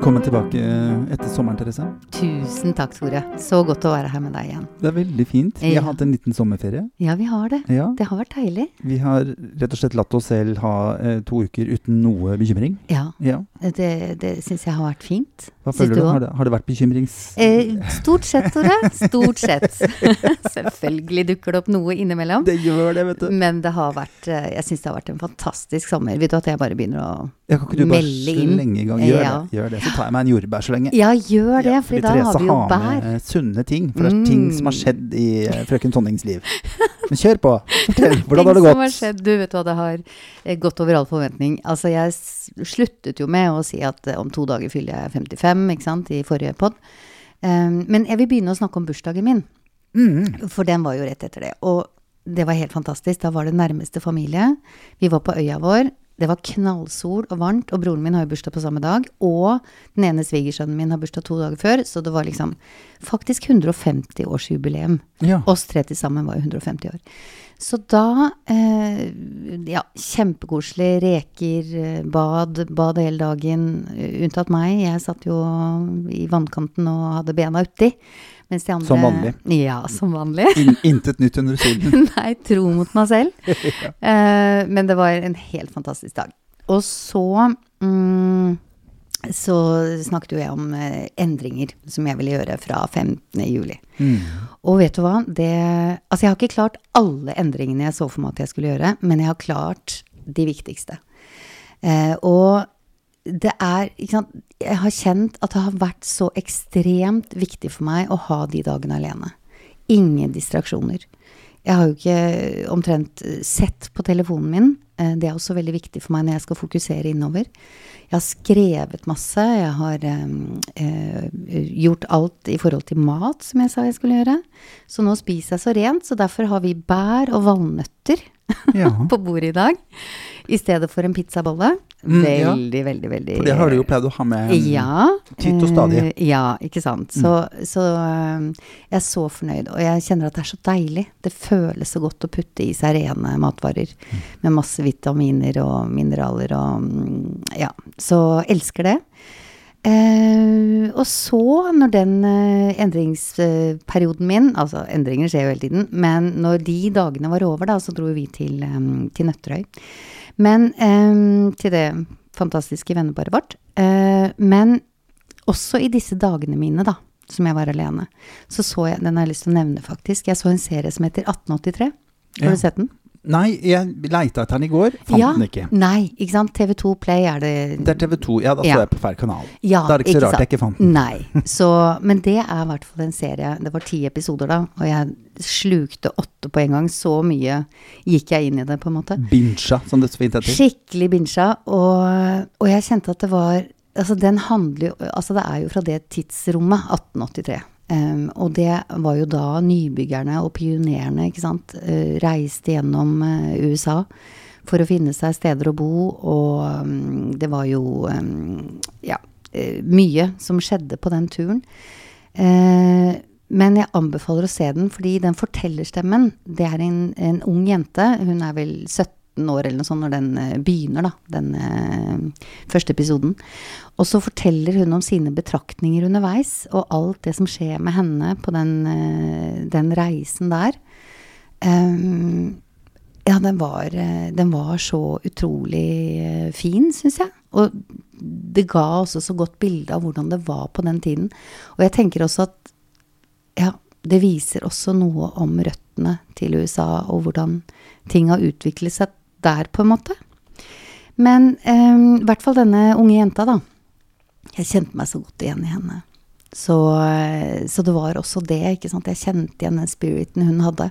Velkommen tilbake etter sommeren, Therese. Tusen takk, Tore. Så godt å være her med deg igjen. Det veldig fint. Vi har hatt en liten sommerferie. Ja, vi har det. Ja. Det har vært deilig. Vi har rett og slett latt oss selv ha 2 uker uten noe bekymring. Ja, Ja. det synes jeg har vært fint. Hva føler du? Har det vært bekymrings... Stort sett, Tore. Stort sett. Selvfølgelig dukker det opp noe innimellom. Det gjør det, vet du. Men det har vært, jeg synes det har vært en fantastisk sommer. Vet du at jeg bare begynner å Ja, kan ikke du bare melde inn? slenge i gang? Gjør det. Så tar jeg meg en jordbær så lenge. Ja, gjør det, fordi da Therese har vi jo har bær. med sunne ting, for det er ting som har skjedd i frøken Tonnings liv. Men kjør på. Fortell, hvordan har det Ting som har gått? skjedd, du vet hva, det har gått over all forventning. Altså, jeg sluttet jo med å si at om 2 dager fyller jeg 55, ikke sant, i forrige podd. Men jeg vil begynne å snakke om bursdagen min, for den var jo rett etter det. Og det var helt fantastisk. Da var det nærmeste familie. Vi var på øya vår. Det var knallsol og varmt, og broren min har jo bursdag på samme dag, og den ene svigersønnen min har bursdag 2 dager før, så det var liksom faktisk 150-årsjubileum. Ja. Oss 3 til sammen var jo 150 år. Så da, ja, kjempekoselig, reker, bad hele dagen, unntatt meg. Jeg satt jo i vannkanten og hadde bena uti. Mens de andre, Som vanlig. Ja, som vanlig. Intet nytt under solen. Nei, tro mot meg selv. Men det var en helt fantastisk dag. Og så snakket jo jeg om endringer som jeg ville gjøre fra 15. juli. Og vet du hva? Altså jeg har ikke klart alle endringene jeg så for meg at jeg skulle gjøre, men jeg har klart de viktigste. Og det ikke sant, jeg har kjent at det har vært så ekstremt viktig for meg å ha de dagene alene. Ingen distraksjoner. Jeg har jo ikke omtrent sett på telefonen min. Det også veldig viktig for meg når jeg skal fokusere innover. Jeg har skrevet masse. Jeg har gjort alt i forhold til mat som jeg sa jeg skulle gjøre. Så nå spiser jeg så rent, så derfor har vi bær og valnøtter på bordet i dag. I stedet for en pizzabolle. Veldig, veldig, veldig... For det har du jo pleid å ha med titt og stadig. Ja, ikke sant. Så jeg er så fornøyd, og jeg kjenner at det er så deilig. Det føles så godt å putte i seg rene matvarer med masse vitaminer og mineraler og ja, så elsker det. Og så når den endringsperioden min, altså endringer skjer jo hele tiden, men når de dagene var over da, så dro vi til Nøtterøy. Men til det fantastiske venneparet vårt. Men også i disse dagene mine da, som jeg var alene, så jeg, den har jeg lyst til å nevne faktisk, jeg så en serie som heter 1883. Har du sett den? Nei, jeg leita etter den i går, fant den ikke. Nei, ikke sant? TV2 Play det... Det TV2, ja, da så jeg på feil kanal. Ja, da det ikke så rart jeg ikke fant den. Nei, men det i hvert fall en serie, det var 10 episoder da, og jeg slukte 8 på en gang, så mye gikk jeg inn i det på en måte. Binsja, som det så fint heter. Skikkelig binsja, og jeg kjente at det var, altså den handler jo, altså det jo fra det tidsrommet, 1883. Og det var jo da nybyggerne og pionerene, ikke sant, reiste gjennom USA for å finne seg steder å bo, og det var jo mye som skjedde på den turen. Men jeg anbefaler å se den, fordi den fortellerstemmen, det en ung jente, hun vel 17 år eller noe sånt når den begynner da, den første episoden. Og så forteller hun om sine betraktninger underveis, og alt det som skjer med henne på den reisen der. Ja, den var så utrolig fin, synes jeg. Og det ga også så godt bilde av hvordan det var på den tiden. Og jeg tenker også at, ja, det viser også noe om røttene til USA, og hvordan ting har utviklet seg der på en måte. Men i hvert fall denne unge jenta da, jeg kjente meg så godt igjen i henne. Så det var også det, ikke sant? Jeg kjente igjen den spiriten hun hadde.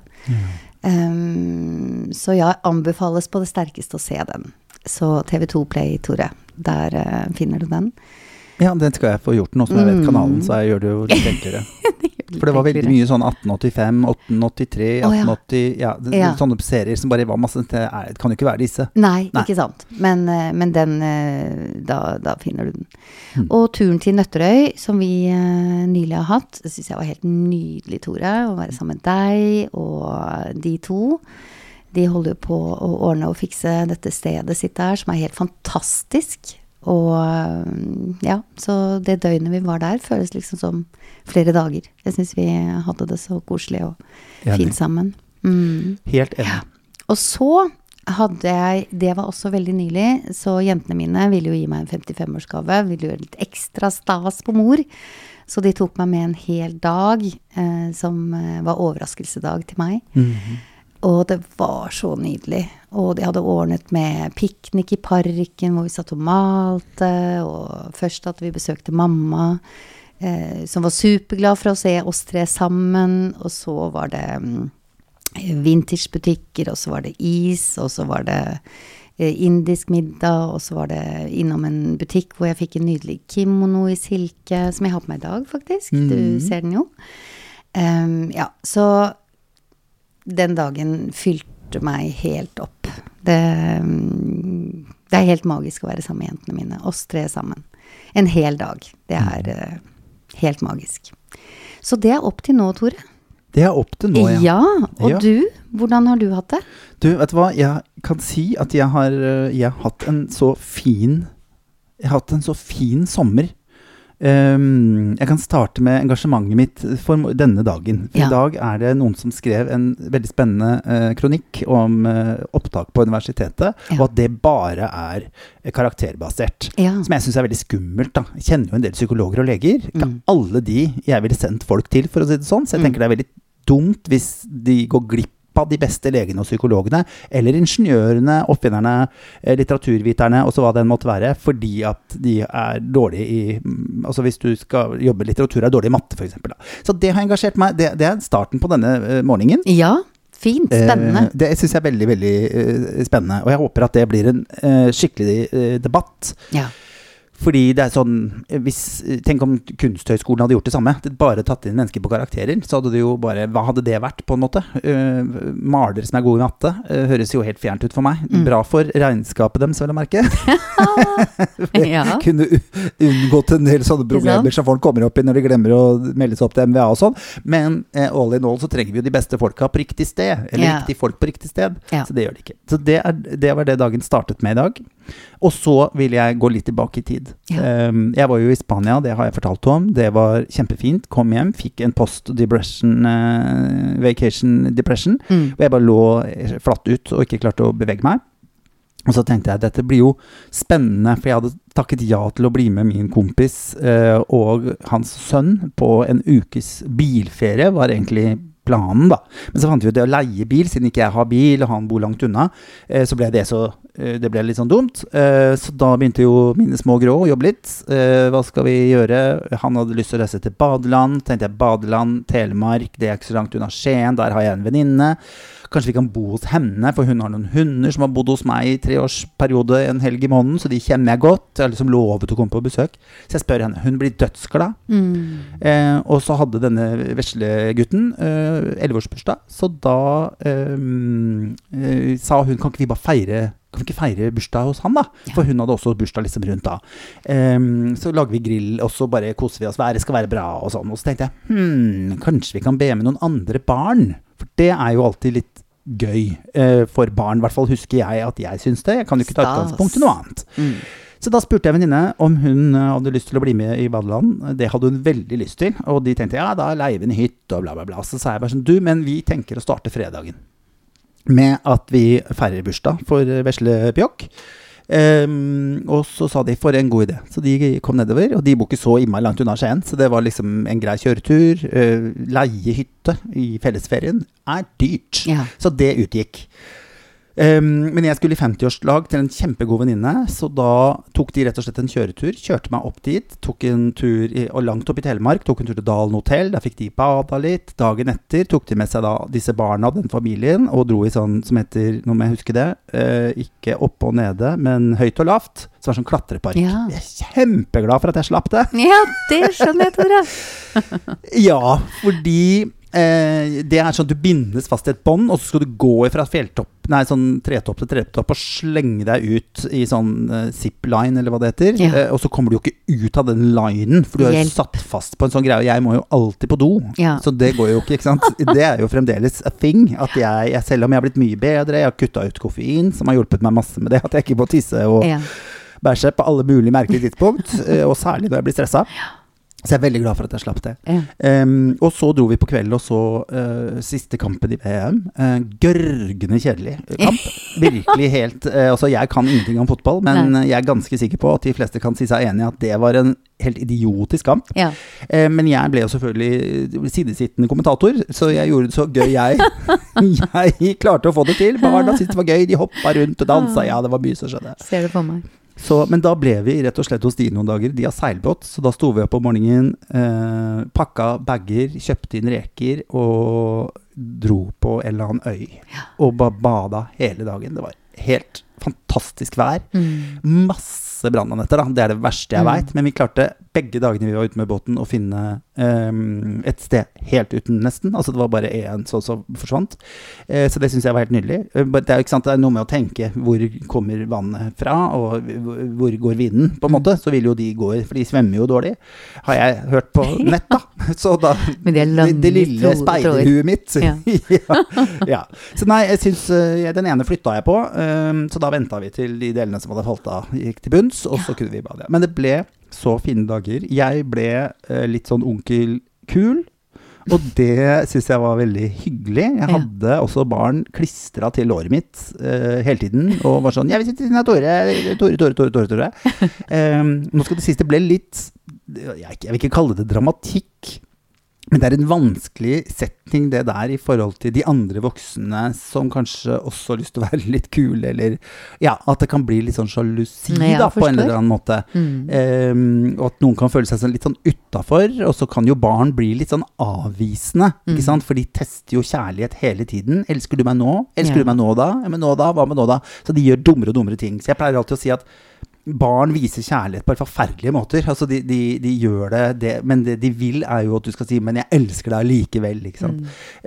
Så jeg anbefales på det sterkeste å se den. Så TV2 Play, Tore, der finner du den. Ja, den skal jeg få gjort nå, som jeg vet kanalen, så jeg gjør det jo litt enklere. For det var veldig mye sånn 1885, 1883, 1880, sånne serier som bare var masse, det kan jo ikke være disse. Nei, ikke sant. Men den, da finner du den. Og turen til Nøtterøy, som vi nylig har hatt, det synes jeg var helt nydelig, Tore, å være sammen med deg, og de 2. De holder jo på å ordne og fikse dette stedet sitt der, som helt fantastisk. Og ja, så det døgnet vi var der føles liksom som flere dager. Jeg synes vi hadde det så koselig og fint sammen. Helt enig. Ja. Og så hadde jeg, det var også veldig nylig, så jentene mine ville jo gi meg en 55-årsgave, ville gjøre litt ekstra stas på mor. Så de tok meg med en hel dag, som var overraskelsedag til meg. Og det var så nydelig. Og de hadde ordnet med piknik i parken, hvor vi satt og malte, og først at vi besøkte mamma, som var superglad for å se oss tre sammen, og så var det vintagebutikker, og så var det is, og så var det indisk middag, og så var det innom en butikk hvor jeg fikk en nydelig kimono i silke, som jeg har på meg i dag, faktisk. Du ser den jo. Ja, så den dagen fylte meg helt opp. Det er helt magisk å være sammen med jentene mine, oss tre sammen. En hel dag. Det er helt magisk. Så det er opp til nå, Tore. Det er opp til nå, ja. Ja, og du, hvordan har du hatt det? Du, vet du hva, jeg kan si at jeg har hatt en så fin sommer. Jeg kan starte med engasjementet mitt for denne dagen. For i dag er det noen som skrev en veldig spennende kronikk om opptak på universitetet, og at det bare er karakterbasert. Som jeg synes er veldig skummelt da. Jeg kjenner jo en del psykologer og leger. Ikke alle de jeg ville sendt folk til, for å si det sånn. Så jeg tenker det er veldig dumt hvis de går glipp av de beste legene og psykologene, eller ingeniørene, oppfinnerne, litteraturviterne, og så hva det måtte være, fordi at de er dårlige i, altså hvis du skal jobbe litteratur, er dårlig i matte, for eksempel. Da. Så det har engasjert meg, det er starten på denne morgenen. Ja, fint, spennende. Det synes jeg er veldig, veldig spennende, og jeg håper at det blir en skikkelig debatt. Ja. Fordi det er sånn, tenk om Kunsthøgskolen hadde gjort det samme, bare tatt inn mennesker på karakterer, så hadde det jo bare, hva hadde det vært på en måte? Maler som er gode i matte, høres jo helt fjernt ut for meg. Bra for regnskapet dem, så vil jeg merke. Kunne unngått en del sånne problemer som folk kommer opp i når de glemmer å melde seg opp til MVA og sånn. Men all in all så trenger vi jo de beste folka på riktig sted, eller riktig folk på riktig sted, så det gjør det ikke. Så det var det dagen startet med i dag. Og så vil jeg gå litt tilbake i tid. Jeg var jo i Spania, det har jeg fortalt om. Det var kjempefint. Kom hjem, fikk en vacation depression, hvor jeg bare lå flatt ut og ikke klarte å bevege meg. Og så tenkte jeg, dette blir jo spennende, for jeg hadde takket ja til å bli med min kompis og hans sønn på en ukes bilferie, var egentlig planen da. Men så fant vi ut det å leie bil, siden ikke jeg har bil, og han bor langt unna, så ble det ble litt sånn dumt. Så da begynte jo mine små grå å jobbe litt. Hva skal vi gjøre? Han hadde lyst til å reise til Badeland. Tenkte jeg, Badeland, Telemark, det er ikke så langt unna Skien, der har jeg en venninne. Kanskje vi kan bo hos henne, for hun har noen hunder som har bodd hos meg i 3-årsperiode en helg i måneden, så de kjenner jeg godt. Jeg har liksom lovet å komme på besøk. Så jeg spør henne, hun blir dødsglad. Og så hadde denne vesle gutten 11-årsbursdag, så da sa hun, kan vi ikke feire bursdag hos han da? For hun hadde også bursdag liksom rundt da. Så lager vi grill, og så bare koser vi oss, været skal være bra og sånn. Og så tenkte jeg, kanskje vi kan be med noen andre barn? For det er jo alltid litt gøy for barn, i hvert fall husker jeg at jeg synes det. Jeg kan jo ikke ta utgangspunkt til noe annet. Så da spurte jeg venninne om hun hadde lyst til å bli med i Badeland. Det hadde hun veldig lyst til, og de tenkte, ja, da leier vi en hytte og bla bla bla. Så sa jeg bare sånn, men vi tenker å starte fredagen med at vi feirer bursdag for vesle Pjokk. Og så sa de, for en god idé. Så de kom nedover, og de bor ikke så innmari langt unna Skien, så det var liksom en grei kjøretur. Leie hytte i fellesferien er dyrt, så det utgikk. Men jeg skulle i 50-årslag til en kjempegod venninne, så da tok de rett og slett en kjøretur, kjørte meg opp dit, tok en tur og langt opp i Telemark, tok en tur til Dalen Hotel, der fikk de bada litt. Dagen etter tok de med seg da disse barna, den familien, og dro i sånn som heter, nå må jeg huske det, ikke oppe og nede, men høyt og lavt, så var det sånn klatrepark. Jeg er kjempeglad for at jeg slapp det. Ja, det skjønner jeg, Tore. Ja, fordi det er sånn at du bindes fast i et bånd, og så skal du gå fra sånn tretopp til tretopp og slenge deg ut i sånn zip-line, eller hva det heter, og så kommer du jo ikke ut av den linen, for du er jo satt fast på en sånn greie, og jeg må jo alltid på do, så det går jo ikke sant? Det er jo fremdeles a thing, at jeg selv om jeg har blitt mye bedre, jeg har kuttet ut koffein, som har hjulpet meg masse med det, at jeg ikke må tisse og bæsje på alle mulige merkelige tidspunkt, og særlig når jeg blir stresset. Så jeg veldig glad for at jeg slapp det. Og så dro vi på kvelden og så siste kampen i VM. Gørgende kjedelig kamp. Virkelig helt, altså jeg kan ingenting om fotball, men jeg ganske sikker på at de fleste kan si seg enig i at det var en helt idiotisk kamp. Men jeg ble jo selvfølgelig sidesittende kommentator, så jeg gjorde det så gøy jeg klarte å få det til. Barna syntes det var gøy, de hoppet rundt og danset. Ja, det var mye som skjedde. Ser det for meg. Men da ble vi rett og slett hos de noen dager. De har seilbåt, så da sto vi opp om morgenen, pakka bagger, kjøpte inn reker og dro på en eller annen øy. Og bare bada hele dagen. Det var helt fantastisk vær. Masse brannmanetter, da. Det er det verste jeg vet. Men vi klarte begge dagene vi var ute med båten å finne et sted helt uten nesten. Altså det var bare en som forsvant. Så det synes jeg var helt nydelig. Det er jo ikke sant, det er noe med å tenke hvor kommer vannet fra, og hvor går vinden, på en måte. Så vil jo de gå, for de svømmer jo dårlig. Har jeg hørt på nett, da. Så da det lille speiderhuet mitt. Ja. Så nei, jeg synes den ene flyttet jeg på, så da ventet vi til de delene som hadde falt av gikk til bunns, og så kunne vi bade. Men det ble så fine dager. Jeg ble litt sånn onkel kul, og det synes jeg var veldig hyggelig. Jeg hadde også barn klistret til låret mitt hele tiden, og var sånn, jeg vil sitte siden av Tore. Nå skal det siste ble litt, jeg vil ikke kalle det dramatikk, men det er en vanskelig setting det der i forhold til de andre voksne som kanskje også har lyst til å være litt kule, eller at det kan bli litt sånn sjalusi da, på en eller annen måte. Og at noen kan føle seg litt sånn utenfor, og så kan jo barn bli litt sånn avvisende, ikke sant? For de tester jo kjærlighet hele tiden. Elsker du meg nå? Elsker du meg nå da? Ja, men nå da? Hva med nå da? Så de gjør dummere og dummere ting. Så jeg pleier alltid å si at barn viser kjærlighet på forferdelige måter. Altså de gjør det, men det de vil er jo at du skal si, men jeg elsker deg likevel, ikke sant?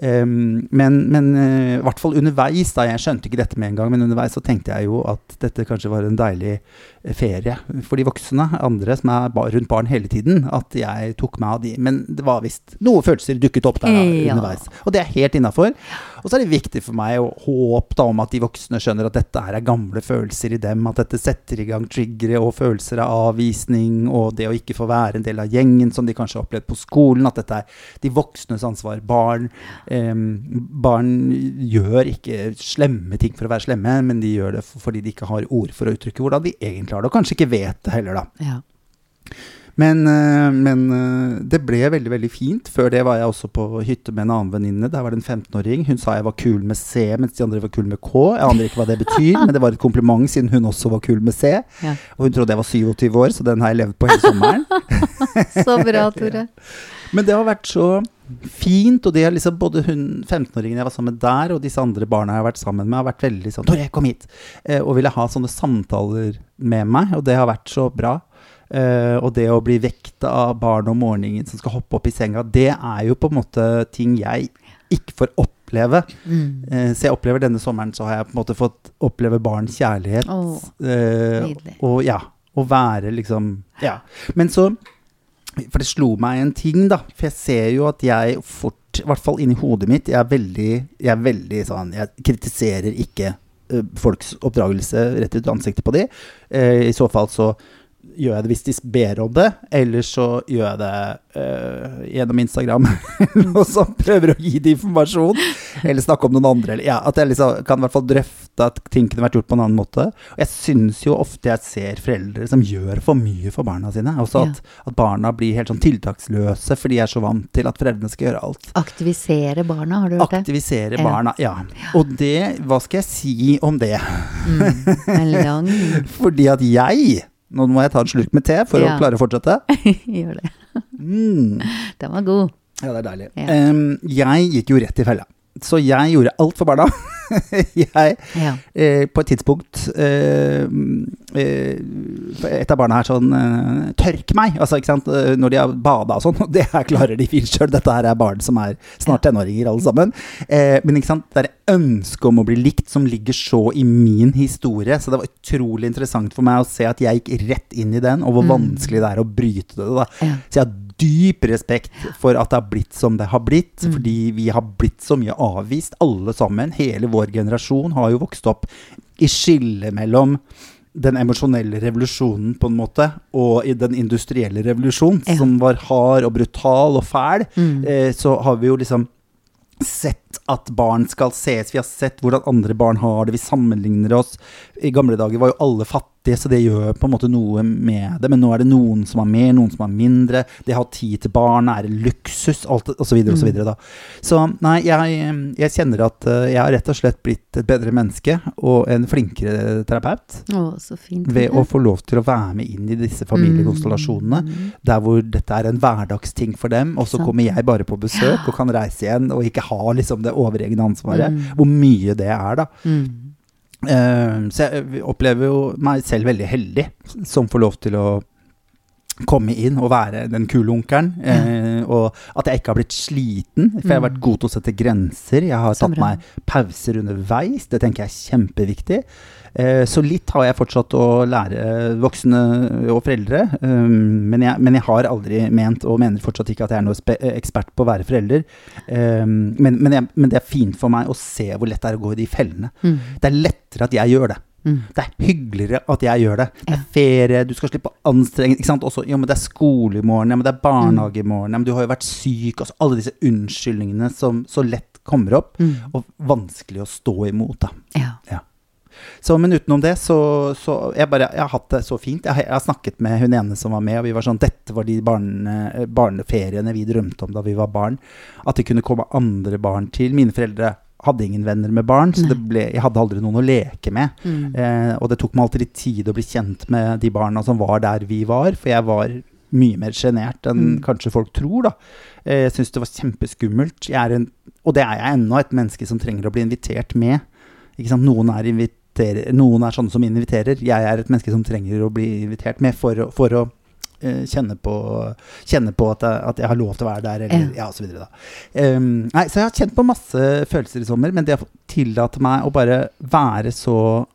Men i hvert fall underveis, da, jeg skjønte ikke dette med en gang, men underveis så tenkte jeg jo at dette kanskje var en deilig ferie for de voksne, andre som er rundt barn hele tiden, at jeg tok meg av de, men det var visst noen følelser dukket opp der da, underveis. Og det er helt innenfor. Og så er det viktig for meg å håpe da om at de voksne skjønner at dette her er gamle følelser i dem, at dette setter i gang triggere og følelser av avvisning, og det å ikke få være en del av gjengen som de kanskje har opplevd på skolen, at dette er de voksnes ansvar. Barn gjør ikke slemme ting for å være slemme, men de gjør det fordi de ikke har ord for å uttrykke hvordan de egentlig har det, og kanskje ikke vet det heller da. Men det ble veldig, veldig fint. Før det var jeg også på hytte med en annen venninne. Der var det en 15-åring. Hun sa jeg var kul med C, mens de andre var kul med K. Jeg aner ikke hva det betyr, men det var et kompliment siden hun også var kul med C. Og hun trodde jeg var 27 år, så den har jeg levd på hele sommeren. Så bra, Tore. Men det har vært så fint, og det er liksom både hun 15-åringen jeg var sammen med der, og disse andre barna jeg har vært sammen med, har vært veldig sånn, Tore, kom hit! Og ville ha sånne samtaler med meg, og det har vært så bra. Og det å bli vekt av barn om morgenen som skal hoppe opp i senga, det er jo på en måte ting jeg ikke får oppleve. Så jeg opplever denne sommeren, så har jeg på en måte fått oppleve barns kjærlighet. Og å være liksom, Men så, for det slo meg en ting da, for jeg ser jo at jeg fort, i hvert fall inni hodet mitt, jeg er veldig sånn, jeg kritiserer ikke folks oppdragelse rett ut ansiktet på de. I så fall så gjør jeg det hvis de ber om det, eller så gjør jeg det gjennom Instagram, og så prøver å gi de informasjon, eller snakke om noen andre, eller, at jeg liksom kan i hvert fall drøfte at ting kunne vært gjort på en annen måte. Og jeg synes jo ofte jeg ser foreldre som gjør for mye for barna sine, også at barna blir helt sånn tiltaksløse, fordi de er så vant til at foreldrene skal gjøre alt. Aktivisere barna, har du hørt det? Aktivisere barna, Og det, hva skal jeg si om det? Fordi at nå må jeg ta en slurk med te for å klare å fortsette. Gjør det. Den var god. Ja, det er deilig. Jeg gikk jo rett i fella. Så jeg gjorde alt for barna. På et tidspunkt et av barna her sånn tørk meg, altså ikke sant, når de har badet og sånn, og det her klarer de fint selv. Dette her er barn som er snart tenåringer alle sammen, men ikke sant, det er ønske om å bli likt som ligger så i min historie, så det var utrolig interessant for meg å se at jeg gikk rett inn i den, og hvor vanskelig det er å bryte det da. Så jeg har dyp respekt for at det har blitt som det har blitt, fordi vi har blitt så mye avvist, alle sammen, hele vår generasjon har jo vokst opp i skille mellom den emosjonelle revolusjonen på en måte, og i den industrielle revolusjonen, som var hard og brutal og fæl, så har vi jo liksom sett at barn skal ses, vi har sett hvordan andre barn har det, vi sammenligner oss. I gamle dager var jo alle fattige, så det gjør på en måte noe med det, men nå er det noen som har mer, noen som har mindre, det har tid til barn, er luksus, alt, og så videre da. Så nei, jeg kjenner at jeg har rett og slett blitt et bedre menneske, og en flinkere terapeut, så fint, ved å få lov til å være med inn i disse familiekonstellasjonene, der hvor dette er en hverdagsting for dem, og så kommer jeg bare på besøk, og kan reise igjen, og ikke ha liksom det overegne ansvaret, hvor mye det er da. Så jeg opplever jo meg selv veldig heldig, som får lov til å komme inn og være den kule onkelen, og at jeg ikke har blitt sliten, for jeg har vært god til å sette grenser, jeg har tatt meg pauser underveis, det tenker jeg er kjempeviktig. Så litt har jeg fortsatt å lære voksne og foreldre, men jeg har aldri ment, og mener fortsatt ikke at jeg er noe ekspert på å være forelder, men det er fint for meg å se hvor lett det er å gå i de fellene. Det er lettere at jeg gjør det. Det er hyggeligere at jeg gjør det. Det er ferie, du skal slippe å anstrenge, ikke sant? Også, men det er skole i morgen, men det er barnehage i morgen, men du har jo vært syk, altså alle disse unnskyldningene som så lett kommer opp, og vanskelig å stå imot da. Ja. Så, men utenom det, så jeg har hatt det så fint. Jeg har snakket med hun ene som var med, og vi var sånn, dette var de barneferiene vi drømte om da vi var barn, at det kunne komme andre barn til. Mine foreldre hadde ingen venner med barn, så jeg hadde aldri noen å leke med. Og det tok meg alltid litt tid å bli kjent med de barna som var der vi var, for jeg var mye mer genert enn kanskje folk tror da. Jeg synes det var kjempeskummelt. Og det er jeg ennå, et menneske som trenger å bli invitert med. Ikke sant? Noen er sånne som inviterer. Jeg er et menneske som trenger å bli invitert med for å kjenne på at jeg har lov til å være der, eller så videre da. Nei, så jeg har kjent på masse følelser i sommer, men det har tillatt meg å bare være så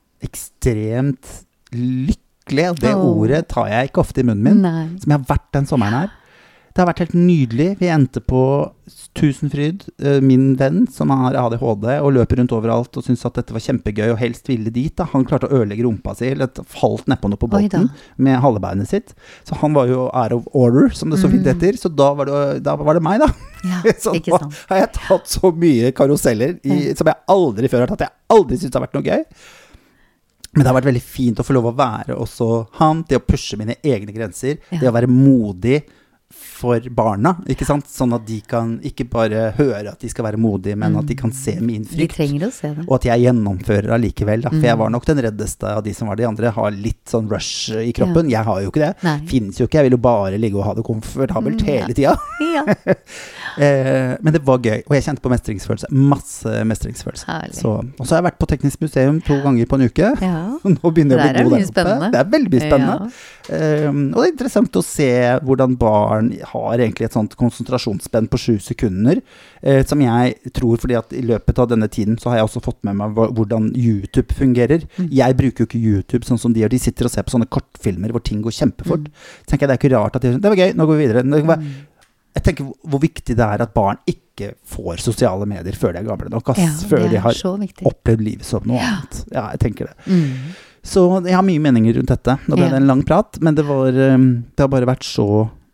ekstremt lykkelig, og det ordet tar jeg ikke ofte i munnen min, som jeg har vært den sommeren her. Det har vært helt nydelig. Vi endte på Tusenfryd, min venn som har ADHD og løper rundt overalt og synes at dette var kjempegøy og helst ville dit da. Han klarte å ødelegge rumpa si, eller falt nedpå noe på båten med halebeinet sitt. Så han var jo out of order, som det så fint heter. Så da var det meg da. Ja, så ikke sant. Har jeg tatt så mye karuseller som jeg aldri før har tatt. Jeg aldri synes det har vært noe gøy. Men det har vært veldig fint å få lov å være også han, det å pushe mine egne grenser, det å være modig for barna, ikke sant? Sånn at de kan ikke bare høre at de skal være modige, men at de kan se min frykt. De trenger å se det. Og at jeg gjennomfører allikevel, da. For jeg var nok den reddeste av de som var de andre, har litt sånn rush i kroppen. Jeg har jo ikke det. Finnes jo ikke, jeg vil jo bare ligge og ha det komfortabelt hele tiden. Men det var gøy, og jeg kjente på mestringsfølelse, masse mestringsfølelse. Og så har jeg vært på Teknisk museum 2 ganger på en uke. Nå begynner jeg å bli god der oppe. Det er veldig spennende. Og det er interessant å se hvordan barn har egentlig et sånt konsentrasjonsspenn på 7 sekunder, som jeg tror, fordi at i løpet av denne tiden så har jeg også fått med meg hvordan YouTube fungerer. Jeg bruker jo ikke YouTube sånn som de gjør. De sitter og ser på sånne kortfilmer hvor ting går kjempefort. Så tenker jeg det er ikke rart at de det var gøy, nå går vi videre. Jeg tenker hvor viktig det er at barn ikke får sosiale medier før de er gamle nok, før de har opplevd livet som noe annet. Ja, jeg tenker det. Så jeg har mye meninger rundt dette. Nå ble det en lang prat, men det har bare vært så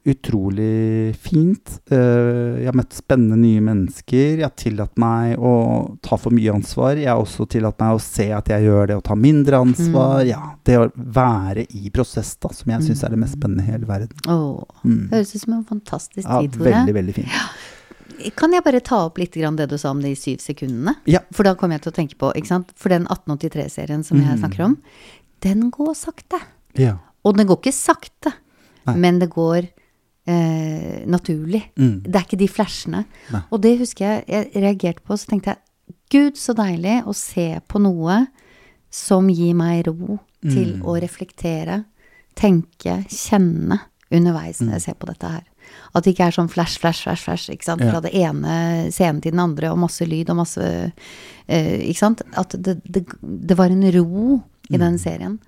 utrolig fint. Jeg har møtt spennende nye mennesker. Jeg har tillatt meg å ta for mye ansvar. Jeg har også tillatt meg å se at jeg gjør det og ta mindre ansvar. Det å være i prosess da, som jeg synes er det mest spennende i hele verden. Det høres ut som en fantastisk tid, Tore. Veldig, veldig fint. Kan jeg bare ta opp litt grann det du sa om de 7 sekundene? For da kommer jeg til å tenke på, ikke sant? For den 1883-serien som jeg snakker om, den går sakte. Og den går ikke sakte, men det går naturlig. Det er ikke de flashene. Og det husker jeg reagerte på, så tenkte jeg, Gud, så deilig å se på noe som gir meg ro til å reflektere, tenke, kjenne underveis når jeg ser på dette her. At det ikke er sånn flash, ikke sant? Fra det ene scenen til den andre, og masse lyd, og masse, ikke sant? At det var en ro i den serien.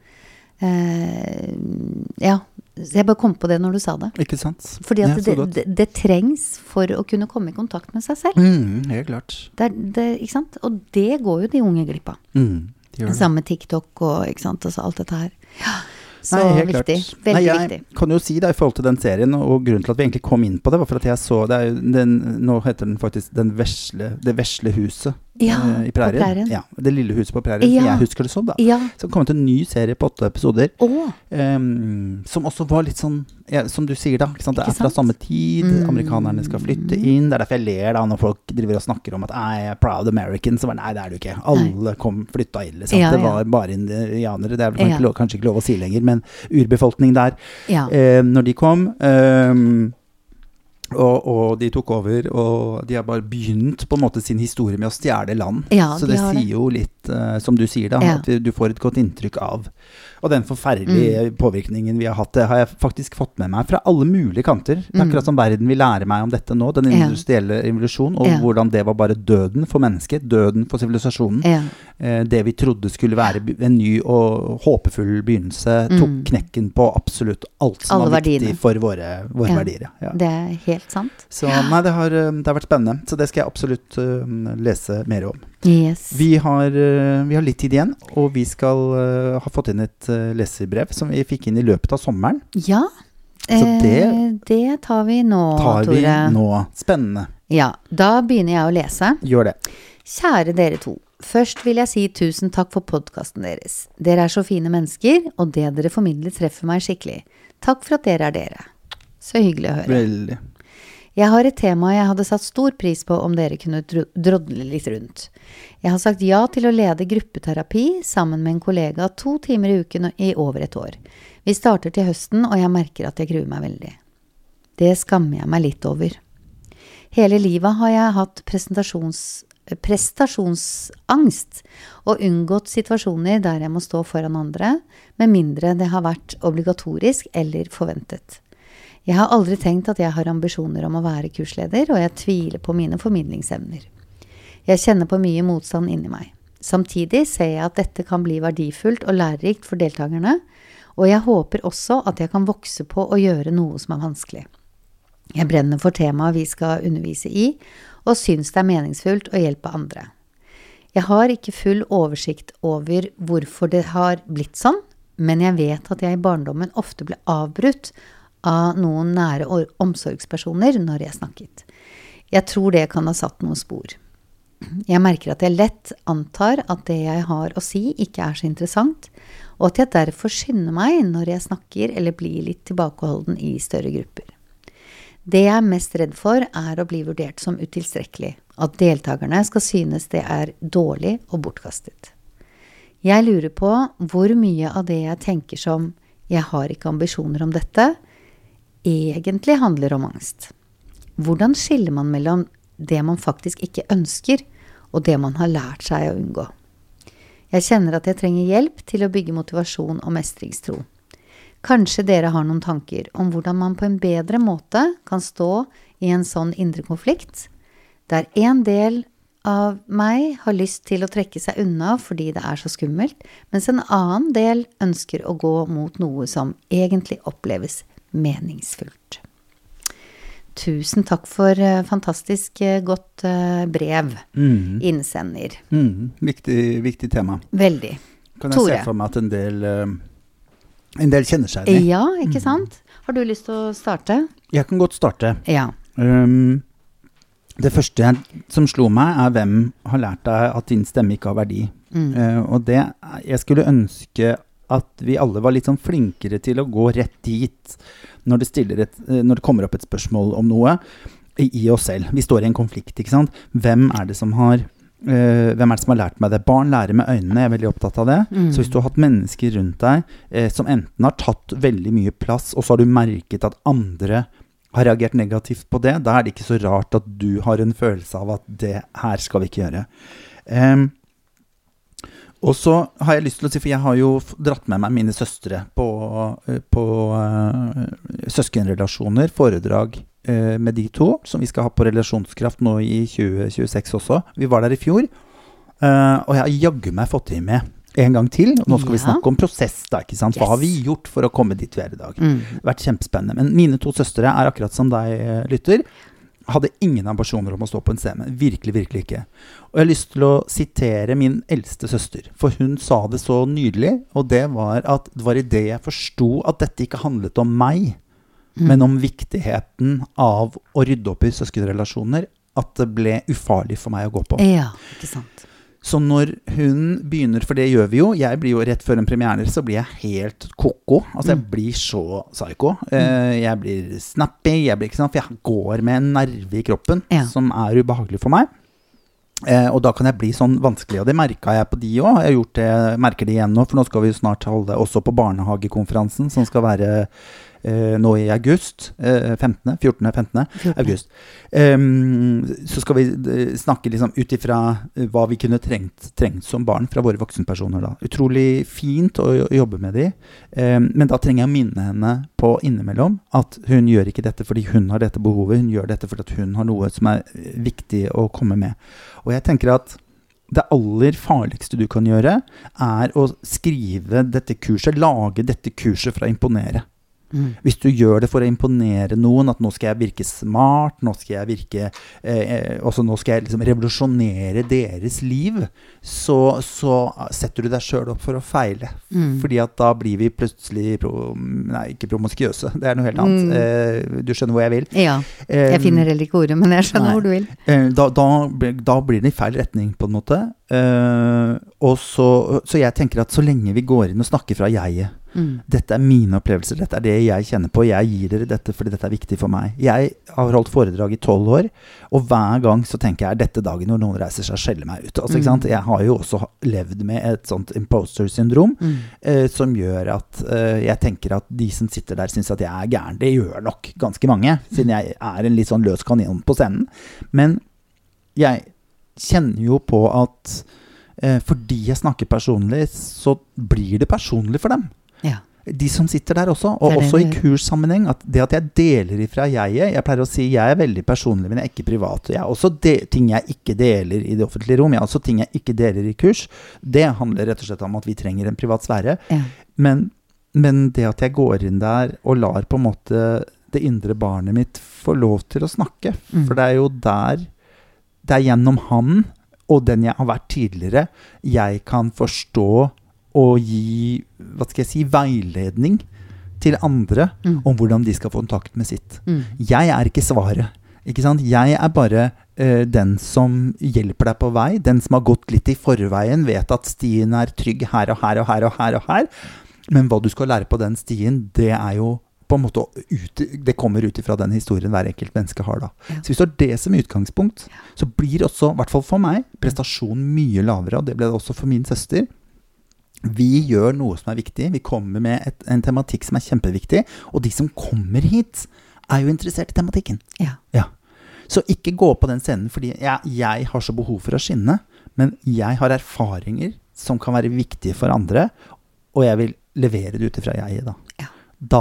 Så jeg bare kom på det når du sa det. Ikke sant? Fordi at det trengs for å kunne komme i kontakt med seg selv. Helt klart. Ikke sant? Og det går jo de unge glipp av. Samme TikTok og ikke sant, altså alt dette her. Så Nei, helt viktig, klart. veldig Nei, viktig. Jeg kan jo si det i forhold til den serien, og grunnen til at vi egentlig kom inn på det, var for at jeg så, det er jo nå heter den faktisk Det vesle huset i prærien. På prærien. Ja, det lille huset på prærien, som jeg husker det sånn da. Ja. Så kom det en ny serie på 8 episoder, som også var litt sånn, som du sier da, ikke sant? Det er fra samme tid, amerikanerne skal flytte inn, det er derfor jeg ler da, når folk driver og snakker om at jeg er proud American, så var det, nei, det er du ikke. Alle flytta inn, liksom. Det var bare indianere, det er vel kanskje ikke lov å si lenger, men urbefolkning der, når de kom, og de tok over, og de har bare begynt på en måte sin historie med å stjele land. Så det sier jo litt, som du sier da, at du får et godt inntrykk av. Og den forferdelige påvirkningen vi har hatt, det har jeg faktisk fått med meg fra alle mulige kanter. Det er akkurat som verden vil lære meg om dette nå, den industrielle revolusjonen, og hvordan det var bare døden for mennesket, døden for sivilisasjonen. Det vi trodde skulle være en ny og håpefull begynnelse, tok knekken på absolutt alt som var viktig for våre verdier. Ja. Det er helt sant. Så nei, det har vært spennende, så det skal jeg absolutt lese mer om. Yes. Vi har litt tid igjen, og vi skal ha fått inn et leserbrev som vi fikk inn i løpet av sommeren. Ja, så det tar vi nå, Tore. Spennende. Ja, da begynner jeg å lese. Gjør det. Kjære dere to, først vil jeg si tusen takk for podcasten deres. Dere er så fine mennesker, og det dere formidler treffer meg skikkelig. Takk for at dere er dere. Så hyggelig å høre. Veldig. Jeg har et tema jeg hadde satt stor pris på om dere kunne drodle litt rundt. Jeg har sagt ja til å lede gruppeterapi sammen med en kollega 2 timer i uken i over et år. Vi starter til høsten, og jeg merker at jeg gruer meg veldig. Det skammer jeg meg litt over. Hele livet har jeg hatt prestasjonsangst og unngått situasjoner der jeg må stå foran andre, med mindre det har vært obligatorisk eller forventet. Jeg har aldri tenkt at jeg har ambisjoner om å være kursleder, og jeg tviler på mine formidlingsevner. Jeg kjenner på mye motstand inni meg. Samtidig ser jeg at dette kan bli verdifullt og lærerikt for deltakerne, og jeg håper også at jeg kan vokse på å gjøre noe som er vanskelig. Jeg brenner for temaet vi skal undervise i, og synes det er meningsfullt å hjelpe andre. Jeg har ikke full oversikt over hvorfor det har blitt sånn, men jeg vet at jeg i barndommen ofte ble avbrutt av noen nære omsorgspersoner når jeg snakket. Jeg tror det kan ha satt noen spor. Jeg merker at jeg lett antar at det jeg har å si ikke er så interessant, og at jeg derfor skynder meg når jeg snakker eller blir litt tilbakeholden i større grupper. Det jeg er mest redd for er å bli vurdert som utilstrekkelig, at deltakerne skal synes det er dårlig og bortkastet. Jeg lurer på hvor mye av det jeg tenker som «jeg har ikke ambisjoner om dette», egentlig handler om angst. Hvordan skiller man mellom det man faktisk ikke ønsker, og det man har lært seg å unngå? Jeg kjenner at jeg trenger hjelp til å bygge motivasjon og mestringstro. Kanskje dere har noen tanker om hvordan man på en bedre måte kan stå i en sånn indre konflikt, der en del av meg har lyst til å trekke seg unna fordi det er så skummelt, mens en annen del ønsker å gå mot noe som egentlig oppleves meningsfullt. Tusen takk for fantastisk godt brev, innsender. Viktig tema. Veldig. Kan jeg Tore. se for meg at en del kjenner seg i? Ja, ikke sant? Har du lyst til å starte? Jeg kan godt starte. Ja. Det første som slo meg er hvem har lært deg at din stemme ikke har verdi. Og jeg skulle ønske at vi alle var litt sånn flinkere til å gå rett dit når det kommer opp et spørsmål om noe i oss selv. Vi står i en konflikt, ikke sant? Hvem er det som har lært meg det? Barn lærer med øynene, jeg er veldig opptatt av det. Så hvis du har hatt mennesker rundt deg som enten har tatt veldig mye plass, og så har du merket at andre har reagert negativt på det, da er det ikke så rart at du har en følelse av at det her skal vi ikke gjøre. Og så har jeg lyst til å si, for jeg har jo dratt med meg mine søstre på søskenrelasjoner, foredrag med de to, som vi skal ha på relasjonskraft nå i 2026 også. Vi var der i fjor, og jeg har jaggu meg fått det med en gang til. Og nå skal vi snakke om prosess da, ikke sant? Hva har vi gjort for å komme dit vi er i dag? Det har vært kjempespennende. Men mine to søstre er akkurat som deg, lytter. hadde ingen ambisjoner om å stå på en scene. Virkelig, virkelig ikke. Og jeg har lyst til å sitere min eldste søster, for hun sa det så nydelig, og det var at det var i det jeg forstod at dette ikke handlet om meg, men om viktigheten av å rydde opp i søskenrelasjoner, at det ble ufarlig for meg å gå på. Ja, ikke sant. Så når hun begynner, for det gjør vi jo, jeg blir jo rett før en premiere, så blir jeg helt koko. Altså jeg blir så psyko. Jeg blir snappy, ikke sant, for jeg går med en nerve i kroppen som ubehagelig for meg. Og da kan jeg bli sånn vanskelig, og det merket jeg på de også. Jeg har gjort det, merker det igjen nå, for nå skal vi jo snart holde også på barnehagekonferansen, som skal være nå i august, 14. august. Så skal vi snakke liksom ut ifra hva vi kunne trengt som barn fra våre voksenpersoner da. Utrolig fint å jobbe med de, men da trenger jeg å minne henne på innimellom at hun gjør ikke dette fordi hun har dette behovet, hun gjør dette fordi hun har noe som viktig å komme med. Og jeg tenker at det aller farligste du kan gjøre å skrive dette kurset, lage dette kurset for å imponere. Hvis du gjør det for å imponere noen, at nå skal jeg virke smart, nå skal jeg virke nå skal jeg liksom revolusjonere deres liv, så setter du deg selv opp for å feile. Fordi at da blir vi plutselig ikke promiskuøse, det noe helt annet. Du skjønner hvor jeg vil. Ja, jeg finner heller ikke ordet, men jeg skjønner hvor du vil. Da blir det i feil retning på en måte. Og så jeg tenker at så lenge vi går inn og snakker fra jeget, dette mine opplevelser, dette det jeg kjenner på, jeg gir dere dette fordi dette viktig for meg. Jeg har holdt foredrag i 12 år, og hver gang så tenker jeg dette dagen når noen reiser seg og skjeller meg ut. Altså, ikke sant? Jeg har jo også levd med et sånt imposter-syndrom, som gjør at jeg tenker at de som sitter der synes at jeg gæren. Det gjør nok ganske mange, siden jeg en litt sånn løs kanin på scenen. Men jeg kjenner jo på at fordi jeg snakker personlig, så blir det personlig for dem. Ja. De som sitter der også, og også i kurssammenheng, at det at jeg deler ifra jeg pleier å si jeg veldig personlig, men jeg ikke privat. Jeg har også ting jeg ikke deler i det offentlige rom, jeg har også ting jeg ikke deler i kurs. Det handler rett og slett om at vi trenger en privat sfære. Ja. Men det at jeg går inn der og lar på en måte det indre barnet mitt få lov til å snakke, for det jo der, det gjennom han, og den jeg har vært tidligere, jeg kan forstå og gi, hva skal jeg si, veiledning til andre om hvordan de skal få kontakt med sitt. Jeg ikke svaret, ikke sant? Jeg bare den som hjelper deg på vei, den som har gått litt i forveien, vet at stien trygg her og her og her og her og her, men hva du skal lære på den stien, det jo på en måte det kommer ut ifra den historien hver enkelt menneske har da. Ja. Så hvis du har det som utgangspunkt, så blir også, i hvert fall for meg, prestasjon mye lavere, og det ble det også for min søster. Vi gjør noe som viktig, vi kommer med en tematikk som kjempeviktig, og de som kommer hit jo interessert i tematikken. Ja. Ja. Så ikke gå på den scenen, fordi jeg har så behov for å skinne, men jeg har erfaringer som kan være viktige for andre, og jeg vil levere det ut ifra jeg da. Ja. Da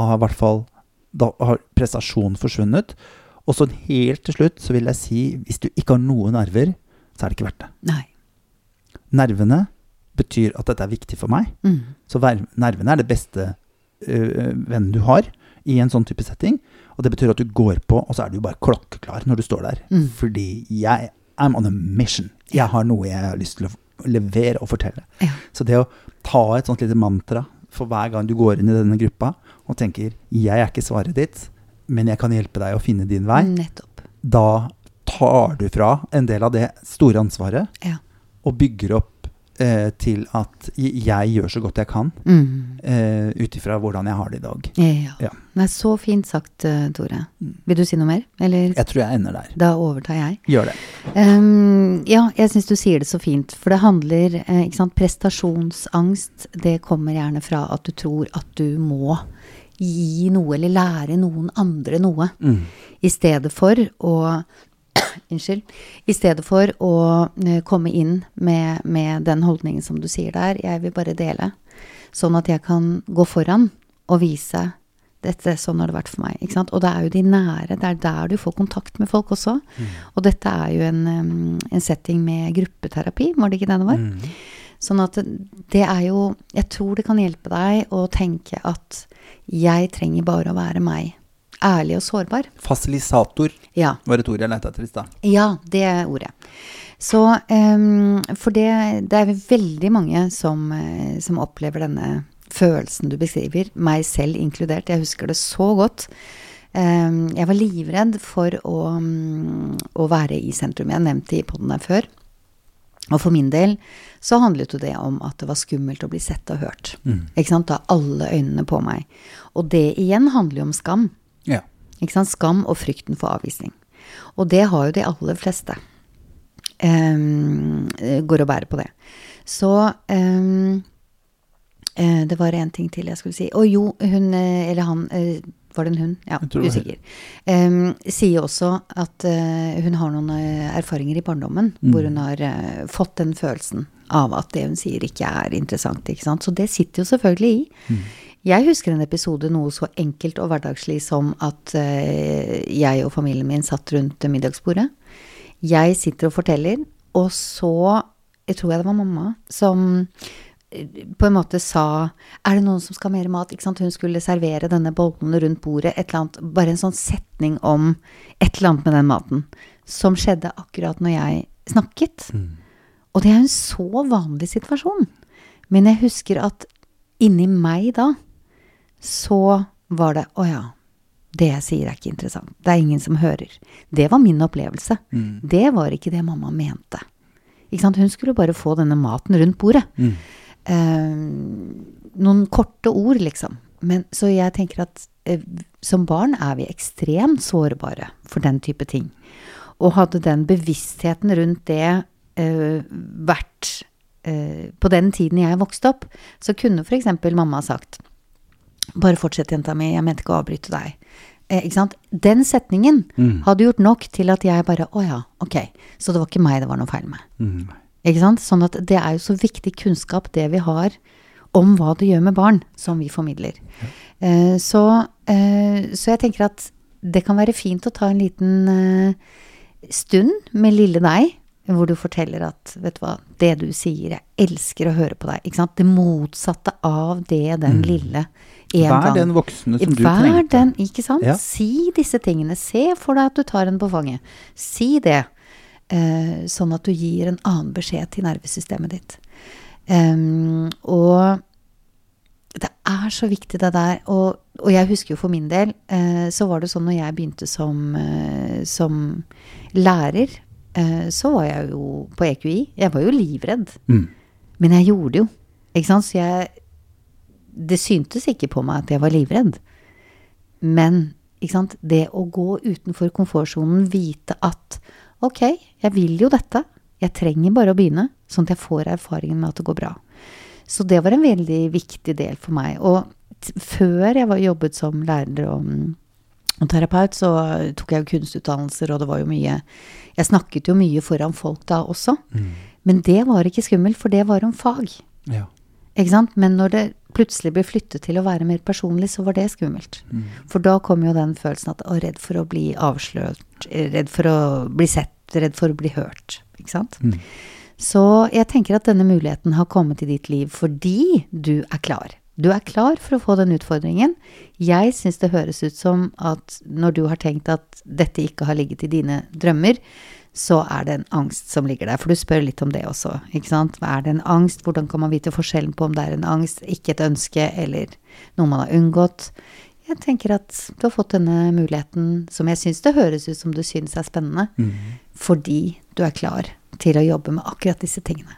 har prestasjonen forsvunnet, og så helt til slutt så vil jeg si, hvis du ikke har noen nerver, så det ikke verdt det. Nei. Nervene betyr at dette viktig for meg, så nervene det beste vennen du har i en sånn type setting, og det betyr at du går på, og så du bare klokkeklar når du står der, fordi I'm on a mission. Jeg har noe jeg har lyst til å levere og fortelle. Ja. Så det å ta et sånt lite mantra for hver gang du går inn i denne gruppa, og tenker, jeg ikke svaret ditt, men jeg kan hjelpe deg å finne din vei. Nettopp. Da tar du fra en del av det store ansvaret, og bygger opp til at jeg gjør så godt jeg kan, ut ifra hvordan jeg har det i dag. Ja. Det så fint sagt, Tore. Vil du si noe mer? Eller? Jeg tror jeg ender der. Da overtar jeg. Gjør det. Ja, jeg synes du sier det så fint, for det handler, ikke sant, prestasjonsangst, det kommer gjerne fra at du tror at du må gi noe, eller lære noen andre noe, i stedet for å i stedet for å komme inn med den holdningen som du sier der, jeg vil bare dele, sånn at jeg kan gå foran og vise dette, sånn har det vært for meg, ikke sant? Og det jo de nære, det der du får kontakt med folk også, og dette jo en setting med gruppeterapi, var det ikke det var? Sånn at det jo, jeg tror det kan hjelpe deg å tenke at jeg trenger bare å være meg, ærlig og sårbar. Fasilisator Ja. var et ord jeg lette etter i sted. Ja, det er ordet. Så, for det er veldig mange som opplever denne følelsen du beskriver, meg selv inkludert. Jeg husker det så godt. Jeg var livredd for å være i sentrum. Jeg nevnte i podden der før. Og for min del så handlet jo det om at det var skummelt å bli sett og hørt. Ikke sant? Da alle øynene på meg. Og det igjen handler jo om skam. Ja. Ikke sant? Skam og frykten for avvisning. Og det har jo de aller fleste. Går og bærer på det. Så det var en ting til jeg skulle si. Og jo, hun, eller han, var det en hund? Ja, usikker. Sier også at hun har noen erfaringer i barndommen, hvor hun har fått den følelsen av at det hun sier ikke er interessant, ikke sant? Så det sitter jo selvfølgelig i. Jeg husker en episode noe så enkelt og hverdagslig som at jeg og familien min satt rundt middagsbordet. Jeg sitter og forteller, og så, jeg tror det var mamma, som på en måte sa, er det noen som skal ha mer mat? Ikke sant? Hun skulle servere denne bollen rundt bordet, et eller annet, bare en sånn setning om et eller annet med den maten, som skjedde akkurat når jeg snakket. Og det er en så vanlig situasjon. Men jeg husker at inni meg da, så var det, åja, det jeg sier er ikke interessant. Det er ingen som hører. Det var min opplevelse. Det var ikke det mamma mente. Ikke sant? Hun skulle bare få denne maten rundt bordet. Noen korte ord liksom. Men så jeg tenker at som barn er vi ekstremt sårbare for den type ting. Og hadde den bevisstheten rundt det vært på den tiden jeg vokste opp, så kunne for eksempel mamma sagt, bare fortsett jenta mi, jeg mente ikke å avbryte deg. Ikke sant? Den setningen hadde gjort nok til at jeg bare, åja, ok, så det var ikke meg det var noe feil med. Ikke sant? Sånn at det er jo så viktig kunnskap det vi har om hva det gjør med barn, som vi formidler. Så jeg tenker at det kan være fint å ta en liten stund med lille deg, hvor du forteller at, vet du hva, det du sier, jeg elsker å høre på deg, ikke sant? Det motsatte av det den lille Vær den voksne som du trengte. Vær den, ikke sant? Ja. Si disse tingene, se for deg at du tar den på fanget. Si det, sånn at du gir en annen beskjed til nervesystemet ditt. Og det er så viktig det der, og jeg husker jo for min del, så var det sånn når jeg begynte som lærer, så var jeg jo på EQI, jeg var jo livredd, men jeg gjorde det jo, ikke sant? Så det syntes ikke på meg at jeg var livredd, men ikke sant? Det å gå utenfor komfortzonen, vite at ok, jeg vil jo dette, jeg trenger bare å begynne, sånn at jeg får erfaringen med at det går bra. Så det var en veldig viktig del for meg, og før jeg jobbet som lærer og terapeut, så tok jeg jo kunstutdannelser, og det var jo mye, jeg snakket jo mye foran folk da også, men det var ikke skummelt, for det var om fag. Ja. Ikke sant? Men når det plutselig ble flyttet til å være mer personlig, så var det skummelt. For da kom jo den følelsen at redd for å bli avslørt, redd for å bli sett, redd for å bli hørt. Ikke sant? Så jeg tenker at denne muligheten har kommet i ditt liv fordi du er klar. Du er klar for å få den utfordringen. Jeg synes det høres ut som at når du har tenkt at dette ikke har ligget i dine drømmer, så er det en angst som ligger der. For du spør litt om det også, ikke sant? Er det en angst? Hvordan kan man vite forskjellen på om det er en angst, ikke et ønske, eller noe man har unngått? Jeg tenker at du har fått denne muligheten, som jeg synes det høres ut som du synes er spennende, fordi du er klar til å jobbe med akkurat disse tingene.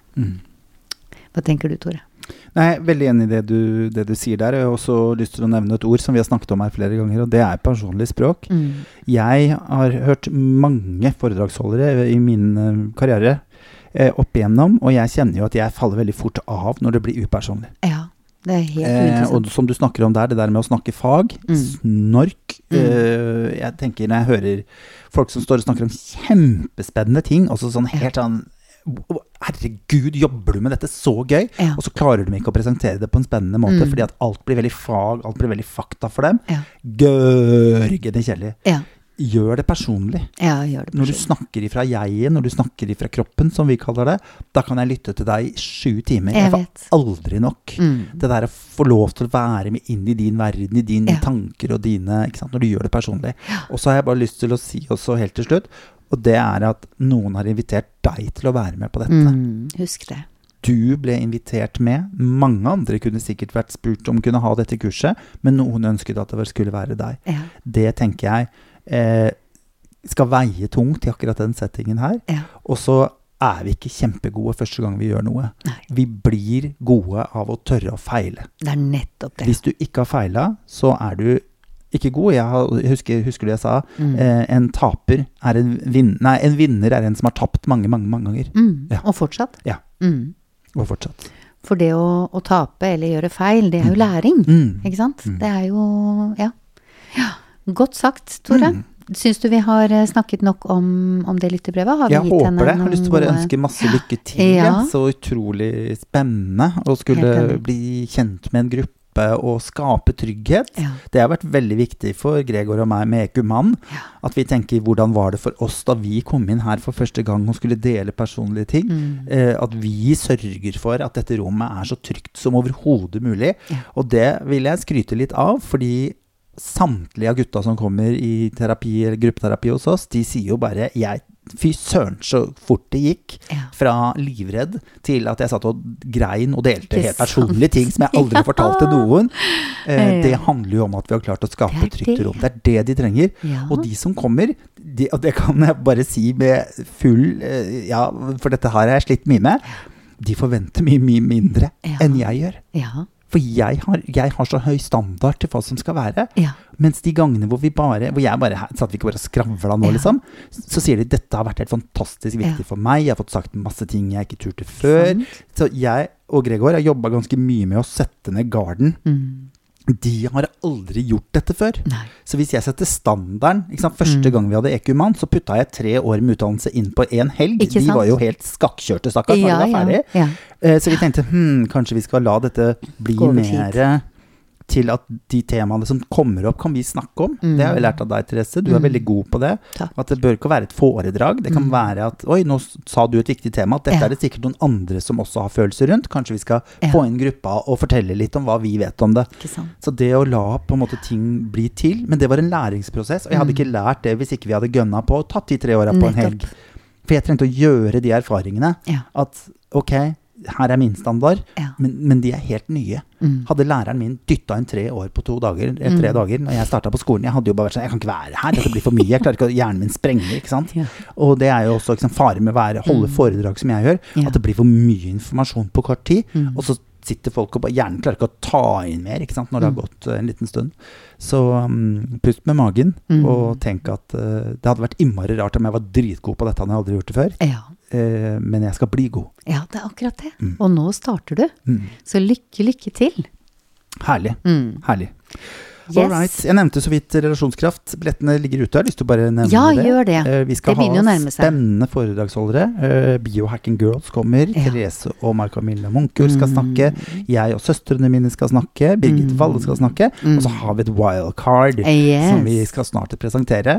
Hva tenker du, Tore? Nei, veldig enig i det du sier der. Jeg har også lyst til å nevne et ord som vi har snakket om her flere ganger, og det er personlig språk. Jeg har hørt mange foredragsholdere i min karriere opp igjennom, og jeg kjenner jo at jeg faller veldig fort av når det blir upersonlig. Ja, det er helt uinteressant. Og som du snakker om der, det der med å snakke fag, snork. Jeg tenker når jeg hører folk som står og snakker om kjempespennende ting, også sånn helt sånn, herregud, jobber du med dette så gøy? Ja. Og så klarer de ikke å presentere det på en spennende måte, fordi at alt blir veldig fag, alt blir veldig fakta for dem. Gørgende kjedelig. gjør det personlig. Ja, gjør det Når du personlig. snakker ifra jeget, når du snakker ifra kroppen, som vi kaller det, da kan jeg lytte til deg i 7 timer. Jeg Jeg får vet. aldri nok. Det der å få lov til å være med inn i din verden, i dine tanker og dine, ikke sant, når du gjør det personlig. Og så har jeg bare lyst til å si også helt til slutt, og det er at noen har invitert deg til å være med på dette. Husk det. Du ble invitert med. Mange andre kunne sikkert vært spurt om kunne ha dette kurset, men noen ønsket at det skulle være deg. Ja. Det tenker jeg skal veie tungt i akkurat den settingen her. Ja. Og så vi ikke kjempegode første gang vi gjør noe. Nei. Vi blir gode av å tørre å feile. Det er nettopp det. Hvis du ikke har feilet, så du ikke god. Jeg husker det jeg sa. En taper en vinner en som har tapt mange, mange, mange ganger. Ja. Og fortsatt. Ja. Og fortsatt. For det å tape eller gjøre feil, det jo læring. Ikke sant? Det jo, ja. Godt sagt, Tore. Syns du vi har snakket nok om det lyttebrevet? Har vi jeg gitt håper henne det. Jeg har lyst til å bare ønske masse lykke til. Ja. Så utrolig spennende å skulle bli kjent med en gruppe og skape trygghet. Ja. Det har vært veldig viktig for Gregor og meg med EQ-mann, at vi tenker hvordan var det for oss da vi kom inn her for første gang og skulle dele personlige ting, at vi sørger for at dette rommet så trygt som overhodet mulig. Og det vil jeg skryte litt av, fordi samtlige av gutta som kommer i terapi eller gruppeterapi hos oss, de sier jo bare fy søren så fort det gikk fra livredd til at jeg satt og grein og delte helt personlige ting som jeg aldri har fortalt til noen. Det handler jo om at vi har klart å skape trygt rom. Det det de trenger. Og de som kommer, og det kan jeg bare si med full, for dette har jeg slitt mye med, de forventer mye, mye mindre enn jeg gjør. For jeg har så høy standard til hva som skal være. Mens de gangene hvor jeg bare satt vi ikke bare og skravla nå, liksom, så sier de dette har vært helt fantastisk viktig for meg. Jeg har fått sagt masse ting jeg ikke turte før. Så jeg og Gregor har jobbet ganske mye med å sette ned garden. De har aldri gjort dette før. Nei. Så hvis jeg setter standarden, ikke sant, første gang vi hadde EQ-mann, så putta jeg 3 år med utdannelse inn på en helg. Ikke de sant? var jo helt skakkjørte, stakkars, når de var ferdig. Så vi tenkte, kanskje vi skal la dette bli mer til at de temaene som kommer opp kan vi snakke om. Det har jeg lært av deg, Therese. Du veldig god på det. Takk. At det bør ikke være et foredrag. Det kan være at, oi, nå sa du et viktig tema, at dette det sikkert noen andre som også har følelser rundt. Kanskje vi skal få inn gruppa og fortelle litt om hva vi vet om det. Så det å la på en måte ting bli til, men det var en læringsprosess, og jeg hadde ikke lært det hvis ikke vi hadde gønna på og tatt de 3 årene på en helg. For jeg trengte å gjøre de erfaringene. At, ok, her min standard, men de helt nye. Hadde læreren min dyttet inn 3 år på 2 dager, 3 dager, når jeg startet på skolen, jeg hadde jo bare vært sånn, jeg kan ikke være her, dette blir for mye, jeg klarer ikke, hjernen min sprenger, ikke sant? Og det jo også liksom, fare med å holde foredrag som jeg gjør, at det blir for mye informasjon på kort tid, og så sitter folk og hjernen klarer ikke å ta inn mer, ikke sant, når det har gått en liten stund. Så pust med magen, og tenk at det hadde vært innmari rart om jeg var dritgod på dette, han har aldri gjort det før. Men jeg skal bli god. Ja, det akkurat det. Og nå starter du. Så lykke til. Herlig, herlig. All right. Jeg nevnte så vidt relasjonskraft. Billettene ligger ute. Jeg har lyst til å bare nevne det. Ja, gjør det. Vi skal det ha spennende foredragsholdere. Biohacking Girls kommer. Therese og Mark-Camilla Munkjord skal snakke. Jeg og søstrene mine skal snakke. Birgit Valle skal snakke. Og så har vi et wildcard som vi skal snart presentere.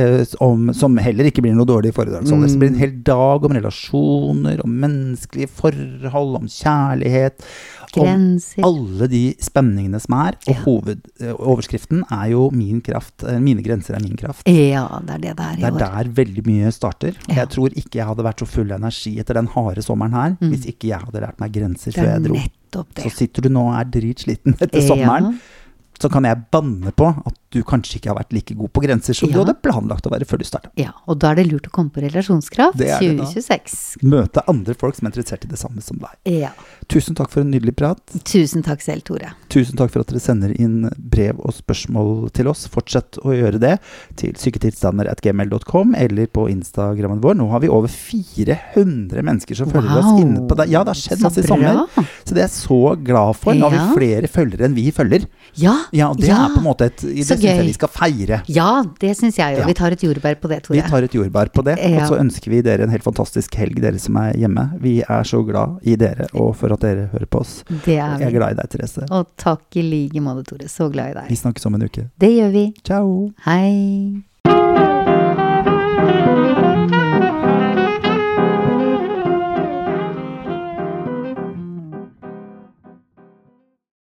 Som heller ikke blir noe dårlig foredragsholder. Så det blir en hel dag om relasjoner, om menneskelige forhold, om kjærlighet. Grenser. Om alle de spenningene som og hovedoverskriften jo min kraft, mine grenser min kraft. Ja, det det der i år. Det der veldig mye starter. Jeg tror ikke jeg hadde vært så full av energi etter den harde sommeren her, hvis ikke jeg hadde lært meg grenser før jeg dro. Så sitter du nå og dritsliten etter sommeren, så kan jeg banne på at du kanskje ikke har vært like god på grenser som du hadde planlagt å være før du startet. Ja, og da det lurt å komme på relasjonskraft 2026. Møte andre folk som interessert i det samme som deg. Ja. Tusen takk for en nydelig prat. Tusen takk selv, Tore. Tusen takk for at dere sender inn brev og spørsmål til oss. Fortsett å gjøre det til syketilstander@gmail.com eller på Instagrammen vår. Nå har vi over 400 mennesker som følger oss inne på det. Ja, det har skjedd masse i sommer. Så det jeg så glad for. Nå har vi flere følgere enn vi følger. Ja, og det på en måte det synes jeg vi skal feire. Ja, det synes jeg jo. Vi tar et jordbær på det, Tore. Vi tar et jordbær på det, og så ønsker vi dere en helt fantastisk helg, dere som hjemme. Vi så glad i dere, og for at dere hører på oss. Det vi. Jeg glad i deg, Therese. Og takk i like måte, Tore. Så glad i deg. Vi snakkes om en uke. Det gjør vi. Ciao. Hei. det.